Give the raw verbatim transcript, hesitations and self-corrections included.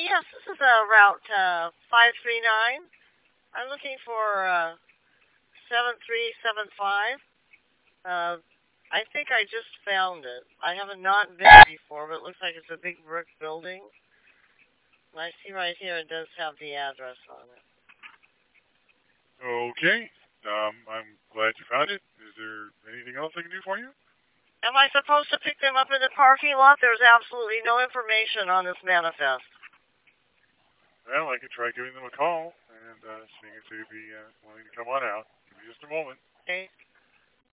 yes, this is uh, Route uh, five three nine. I'm looking for uh, seven three seven five. Uh, I think I just found it. I haven't not been before, but it looks like it's a big brick building. And I see right here it does have the address on it. Okay. Um, I'm glad you found it. Is there anything else I can do for you? Am I supposed to pick them up in the parking lot? There's absolutely no information on this manifest. Well, I could try giving them a call and uh, seeing if they'd be uh, willing to come on out. Give me just a moment. Okay.